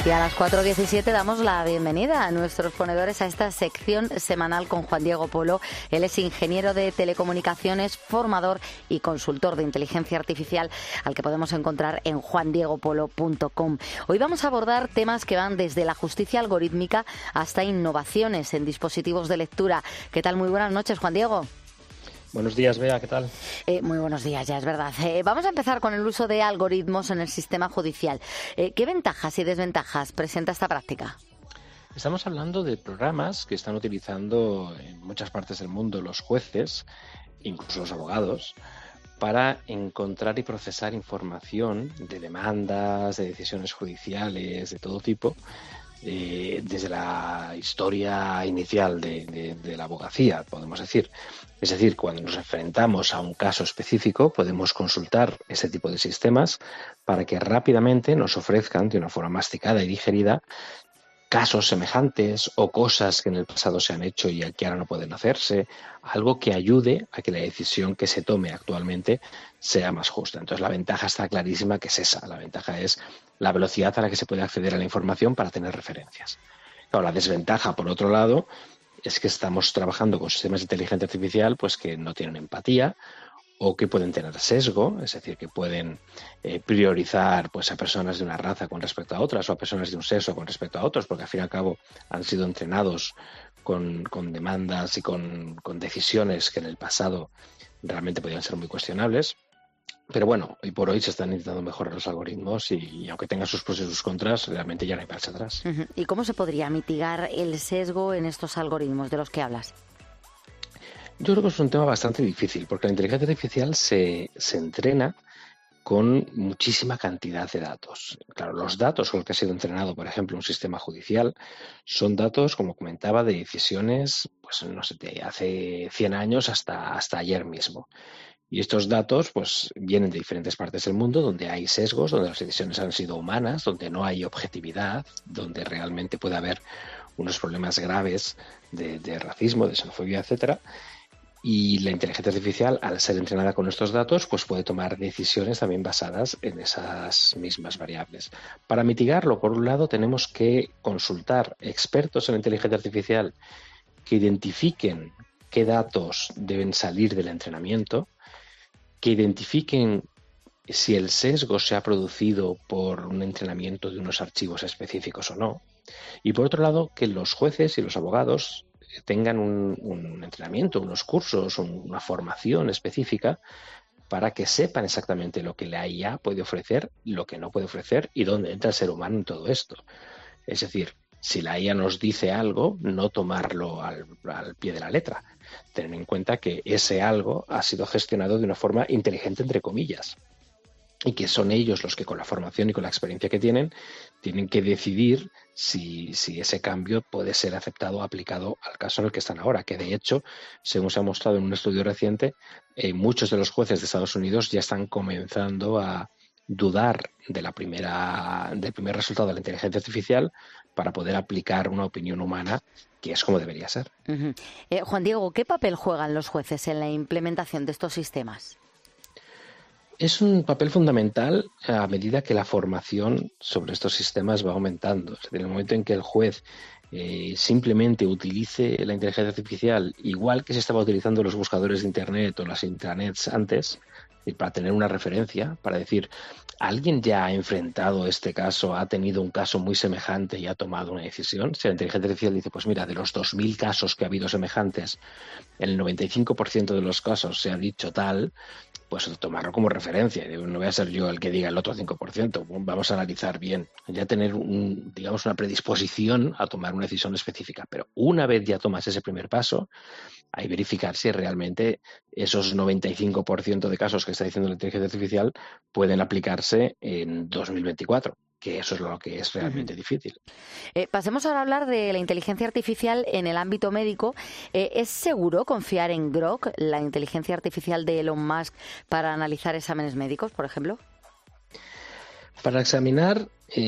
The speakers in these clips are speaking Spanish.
Y a las 4:17 damos la bienvenida a nuestros ponedores a esta sección semanal con Juan Diego Polo. Él es ingeniero de telecomunicaciones, formador y consultor de inteligencia artificial, al que podemos encontrar en juandiegopolo.com. Hoy vamos a abordar temas que van desde la justicia algorítmica hasta innovaciones en dispositivos de lectura. ¿Qué tal? Muy buenas noches, Juan Diego. Buenos días, Bea, ¿qué tal? Muy buenos días, ya es verdad. Vamos a empezar con el uso de algoritmos en el sistema judicial. ¿Qué ventajas y desventajas presenta esta práctica? Estamos hablando de programas que están utilizando en muchas partes del mundo los jueces, incluso los abogados, para encontrar y procesar información de demandas, de decisiones judiciales, de todo tipo, desde la historia inicial de la abogacía, podemos decir. Es decir, cuando nos enfrentamos a un caso específico, podemos consultar ese tipo de sistemas para que rápidamente nos ofrezcan, de una forma masticada y digerida, casos semejantes o cosas que en el pasado se han hecho y que ahora no pueden hacerse, algo que ayude a que la decisión que se tome actualmente sea más justa. Entonces, la ventaja está clarísima, que es esa. La ventaja es la velocidad a la que se puede acceder a la información para tener referencias. Claro, la desventaja, por otro lado, es que estamos trabajando con sistemas de inteligencia artificial pues que no tienen empatía o que pueden tener sesgo, es decir, que pueden priorizar pues a personas de una raza con respecto a otras o a personas de un sexo con respecto a otros, porque al fin y al cabo han sido entrenados con demandas y con decisiones que en el pasado realmente podían ser muy cuestionables. Pero bueno, hoy por hoy se están intentando mejorar los algoritmos y aunque tengan sus pros y sus contras, realmente ya no hay marcha atrás. ¿Y cómo se podría mitigar el sesgo en estos algoritmos de los que hablas? Yo creo que es un tema bastante difícil, porque la inteligencia artificial se entrena con muchísima cantidad de datos. Claro, los datos con los que ha sido entrenado, por ejemplo, un sistema judicial, son datos, como comentaba, de decisiones, pues no sé, de hace 100 años hasta ayer mismo. Y estos datos pues vienen de diferentes partes del mundo donde hay sesgos, donde las decisiones han sido humanas, donde no hay objetividad, donde realmente puede haber unos problemas graves de racismo, de xenofobia, etcétera. Y la inteligencia artificial, al ser entrenada con estos datos, pues puede tomar decisiones también basadas en esas mismas variables. Para mitigarlo, por un lado, tenemos que consultar expertos en inteligencia artificial que identifiquen qué datos deben salir del entrenamiento, que identifiquen si el sesgo se ha producido por un entrenamiento de unos archivos específicos o no. Y por otro lado, que los jueces y los abogados tengan un entrenamiento, unos cursos, una formación específica para que sepan exactamente lo que la IA puede ofrecer, lo que no puede ofrecer y dónde entra el ser humano en todo esto. Es decir, si la IA nos dice algo, no tomarlo al pie de la letra. Tener en cuenta que ese algo ha sido gestionado de una forma inteligente, entre comillas, y que son ellos los que con la formación y con la experiencia que tienen que decidir si ese cambio puede ser aceptado o aplicado al caso en el que están ahora, que de hecho, según se ha mostrado en un estudio reciente, muchos de los jueces de Estados Unidos ya están comenzando a dudar del primer resultado de la inteligencia artificial para poder aplicar una opinión humana, que es como debería ser. Juan Diego, ¿qué papel juegan los jueces en la implementación de estos sistemas? Es un papel fundamental a medida que la formación sobre estos sistemas va aumentando. Es decir, en el momento en que el juez simplemente utilice la inteligencia artificial igual que se estaba utilizando los buscadores de Internet o las intranets antes, para tener una referencia, para decir, ¿alguien ya ha enfrentado este caso, ha tenido un caso muy semejante y ha tomado una decisión? Si la inteligencia artificial dice, pues mira, de los 2.000 casos que ha habido semejantes, en el 95% de los casos se ha dicho tal, pues tomarlo como referencia. No voy a ser yo el que diga el otro 5%. Vamos a analizar bien, ya tener una predisposición a tomar una decisión específica. Pero una vez ya tomas ese primer paso, hay que verificar si realmente esos 95% de casos que está diciendo la inteligencia artificial pueden aplicarse en 2024. Que eso es lo que es realmente difícil. Pasemos ahora a hablar de la inteligencia artificial en el ámbito médico. ¿Es seguro confiar en Grok, la inteligencia artificial de Elon Musk, para analizar exámenes médicos, por ejemplo? Para examinar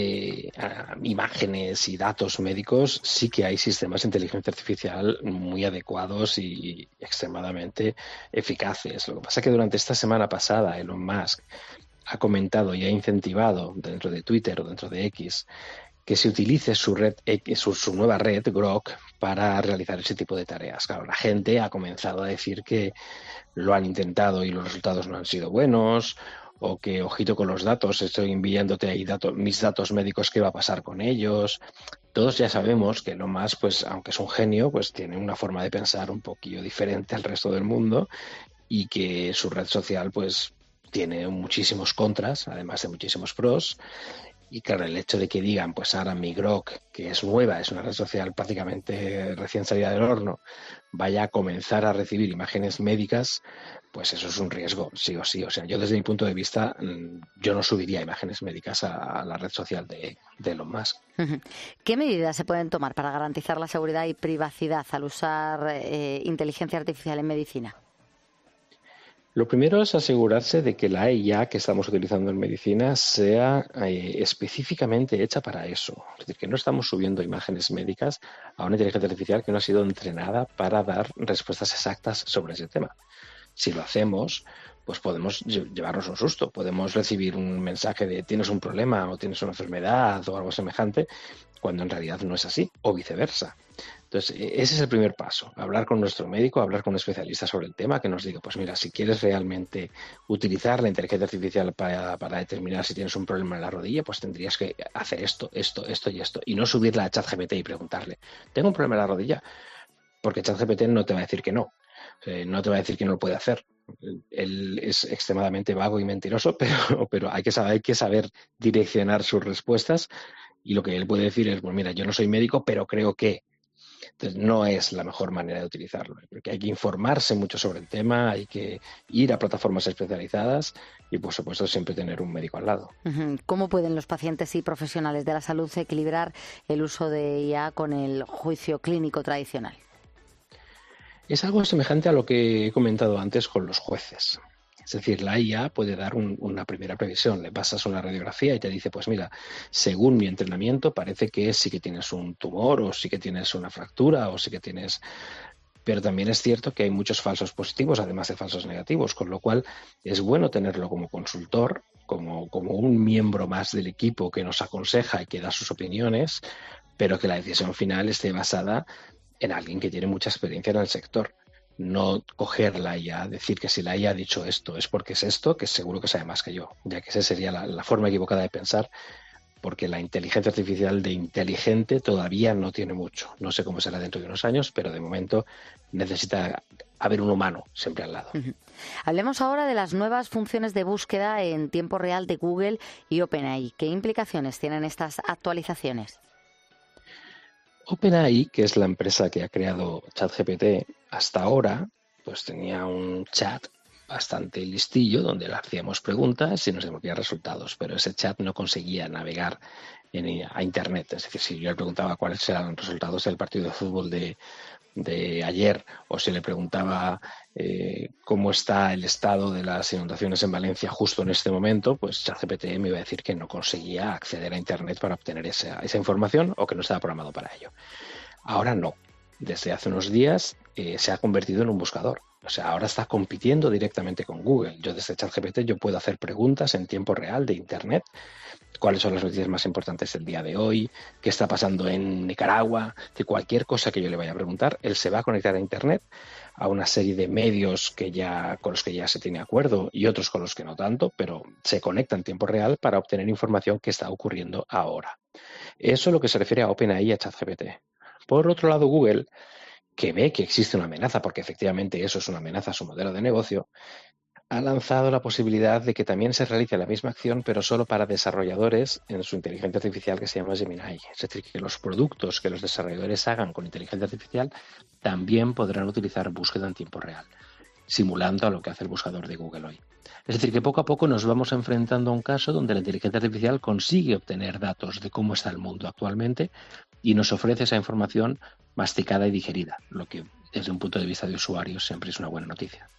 imágenes y datos médicos sí que hay sistemas de inteligencia artificial muy adecuados y extremadamente eficaces. Lo que pasa es que durante esta semana pasada Elon Musk ha comentado y ha incentivado dentro de Twitter o dentro de X que se utilice su nueva red, Grok, para realizar ese tipo de tareas. Claro, la gente ha comenzado a decir que lo han intentado y los resultados no han sido buenos, o que ojito con los datos, estoy enviándote ahí mis datos médicos, ¿qué va a pasar con ellos? Todos ya sabemos que Elon Musk, pues, aunque es un genio, pues tiene una forma de pensar un poquillo diferente al resto del mundo y que su red social, pues, tiene muchísimos contras, además de muchísimos pros. Y claro, el hecho de que digan, pues ahora mi Grok, que es nueva, es una red social prácticamente recién salida del horno, vaya a comenzar a recibir imágenes médicas, pues eso es un riesgo, sí o sí. O sea, yo desde mi punto de vista, yo no subiría imágenes médicas a la red social de Elon Musk. ¿Qué medidas se pueden tomar para garantizar la seguridad y privacidad al usar inteligencia artificial en medicina? Lo primero es asegurarse de que la IA que estamos utilizando en medicina sea específicamente hecha para eso. Es decir, que no estamos subiendo imágenes médicas a una inteligencia artificial que no ha sido entrenada para dar respuestas exactas sobre ese tema. Si lo hacemos, pues podemos llevarnos un susto. Podemos recibir un mensaje de tienes un problema o tienes una enfermedad o algo semejante, cuando en realidad no es así, o viceversa. Entonces, ese es el primer paso, hablar con nuestro médico, hablar con un especialista sobre el tema, que nos diga, pues mira, si quieres realmente utilizar la inteligencia artificial para determinar si tienes un problema en la rodilla, pues tendrías que hacer esto, esto, esto y esto, y no subirla a ChatGPT y preguntarle, ¿tengo un problema en la rodilla? Porque ChatGPT no te va a decir que no, no te va a decir que no lo puede hacer. Él es extremadamente vago y mentiroso, pero hay que saber direccionar sus respuestas, y lo que él puede decir es, pues mira, yo no soy médico, pero creo que. Entonces, no es la mejor manera de utilizarlo, porque hay que informarse mucho sobre el tema, hay que ir a plataformas especializadas y, por supuesto, siempre tener un médico al lado. ¿Cómo pueden los pacientes y profesionales de la salud equilibrar el uso de IA con el juicio clínico tradicional? Es algo semejante a lo que he comentado antes con los jueces. Es decir, la IA puede dar una primera previsión. Le pasas una radiografía y te dice, pues mira, según mi entrenamiento parece que sí que tienes un tumor o sí que tienes una fractura o sí que tienes... Pero también es cierto que hay muchos falsos positivos, además de falsos negativos, con lo cual es bueno tenerlo como consultor, como un miembro más del equipo que nos aconseja y que da sus opiniones, pero que la decisión final esté basada en alguien que tiene mucha experiencia en el sector. No coger la IA, decir que si la IA ha dicho esto es porque es esto, que seguro que sabe más que yo, ya que esa sería la forma equivocada de pensar, porque la inteligencia artificial de inteligente todavía no tiene mucho. No sé cómo será dentro de unos años, pero de momento necesita haber un humano siempre al lado. Hablemos ahora de las nuevas funciones de búsqueda en tiempo real de Google y OpenAI. ¿Qué implicaciones tienen estas actualizaciones? OpenAI, que es la empresa que ha creado ChatGPT, hasta ahora pues tenía un chat bastante listillo donde le hacíamos preguntas y nos devolvía resultados, pero ese chat no conseguía navegar a Internet. Es decir, si yo le preguntaba cuáles eran los resultados del partido de fútbol de ayer, o si le preguntaba cómo está el estado de las inundaciones en Valencia justo en este momento, pues ChatGPT me iba a decir que no conseguía acceder a Internet para obtener esa información, o que no estaba programado para ello. Ahora no. Desde hace unos días se ha convertido en un buscador. O sea, ahora está compitiendo directamente con Google. Yo desde ChatGPT yo puedo hacer preguntas en tiempo real de Internet. ¿Cuáles son las noticias más importantes del día de hoy? ¿Qué está pasando en Nicaragua? De cualquier cosa que yo le vaya a preguntar, él se va a conectar a Internet, a una serie de medios con los que ya se tiene acuerdo y otros con los que no tanto, pero se conecta en tiempo real para obtener información que está ocurriendo ahora. Eso es lo que se refiere a OpenAI y a ChatGPT. Por otro lado, Google, que ve que existe una amenaza, porque efectivamente eso es una amenaza a su modelo de negocio, ha lanzado la posibilidad de que también se realice la misma acción, pero solo para desarrolladores en su inteligencia artificial que se llama Gemini. Es decir, que los productos que los desarrolladores hagan con inteligencia artificial también podrán utilizar búsqueda en tiempo real, simulando a lo que hace el buscador de Google hoy. Es decir, que poco a poco nos vamos enfrentando a un caso donde la inteligencia artificial consigue obtener datos de cómo está el mundo actualmente y nos ofrece esa información masticada y digerida, lo que desde un punto de vista de usuario siempre es una buena noticia.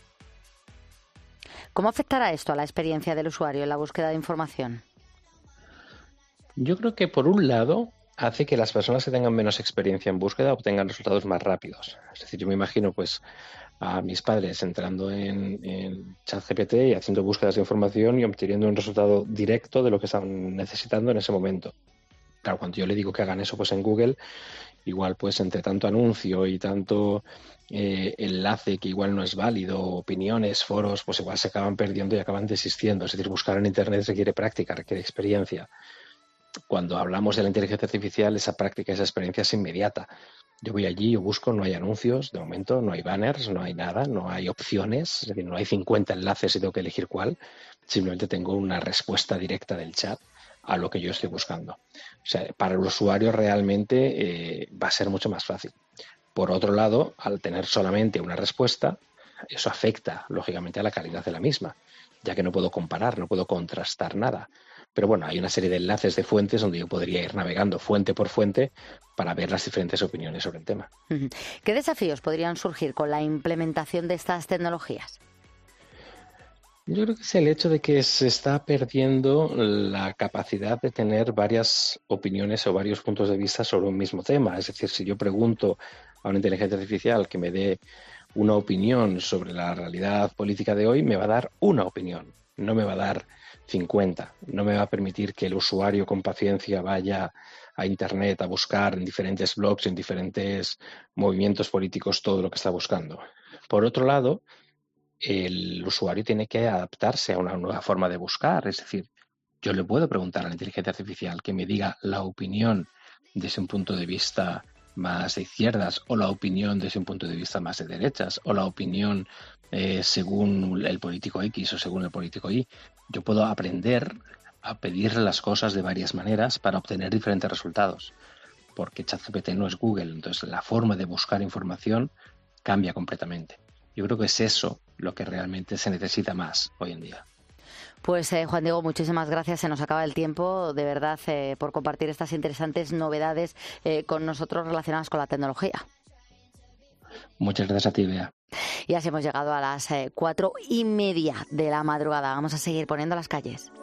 ¿Cómo afectará esto a la experiencia del usuario en la búsqueda de información? Yo creo que, por un lado, hace que las personas que tengan menos experiencia en búsqueda obtengan resultados más rápidos. Es decir, yo me imagino pues a mis padres entrando en ChatGPT y haciendo búsquedas de información y obteniendo un resultado directo de lo que están necesitando en ese momento. claro, cuando yo le digo que hagan eso pues en Google, igual pues entre tanto anuncio y tanto enlace que igual no es válido, opiniones, foros, pues igual se acaban perdiendo y acaban desistiendo. Es decir, buscar en Internet requiere práctica, requiere experiencia. Cuando hablamos de la inteligencia artificial, esa práctica, esa experiencia es inmediata. Yo voy allí, yo busco, no hay anuncios, de momento no hay banners, no hay nada, no hay opciones, es decir, no hay 50 enlaces y tengo que elegir cuál, simplemente tengo una respuesta directa del chat a lo que yo estoy buscando. O sea, para el usuario realmente va a ser mucho más fácil. Por otro lado, al tener solamente una respuesta, eso afecta, lógicamente, a la calidad de la misma, ya que no puedo comparar, no puedo contrastar nada. Pero bueno, hay una serie de enlaces de fuentes donde yo podría ir navegando fuente por fuente para ver las diferentes opiniones sobre el tema. ¿Qué desafíos podrían surgir con la implementación de estas tecnologías? Yo creo que es el hecho de que se está perdiendo la capacidad de tener varias opiniones o varios puntos de vista sobre un mismo tema. Es decir, si yo pregunto a una inteligencia artificial que me dé una opinión sobre la realidad política de hoy, me va a dar una opinión, no me va a dar 50. No me va a permitir que el usuario con paciencia vaya a Internet a buscar en diferentes blogs, en diferentes movimientos políticos todo lo que está buscando. Por otro lado, el usuario tiene que adaptarse a una nueva forma de buscar. Es decir, yo le puedo preguntar a la inteligencia artificial que me diga la opinión desde un punto de vista más de izquierdas o la opinión desde un punto de vista más de derechas o la opinión según el político X o según el político Y. Yo puedo aprender a pedir las cosas de varias maneras para obtener diferentes resultados, porque ChatGPT no es Google, entonces la forma de buscar información cambia completamente. Yo creo que es eso lo que realmente se necesita más hoy en día. Pues Juan Diego, muchísimas gracias. Se nos acaba el tiempo, de verdad, por compartir estas interesantes novedades con nosotros relacionadas con la tecnología. Muchas gracias a ti, Bea. Y así hemos llegado a las 4:30 de la madrugada. Vamos a seguir poniendo las calles.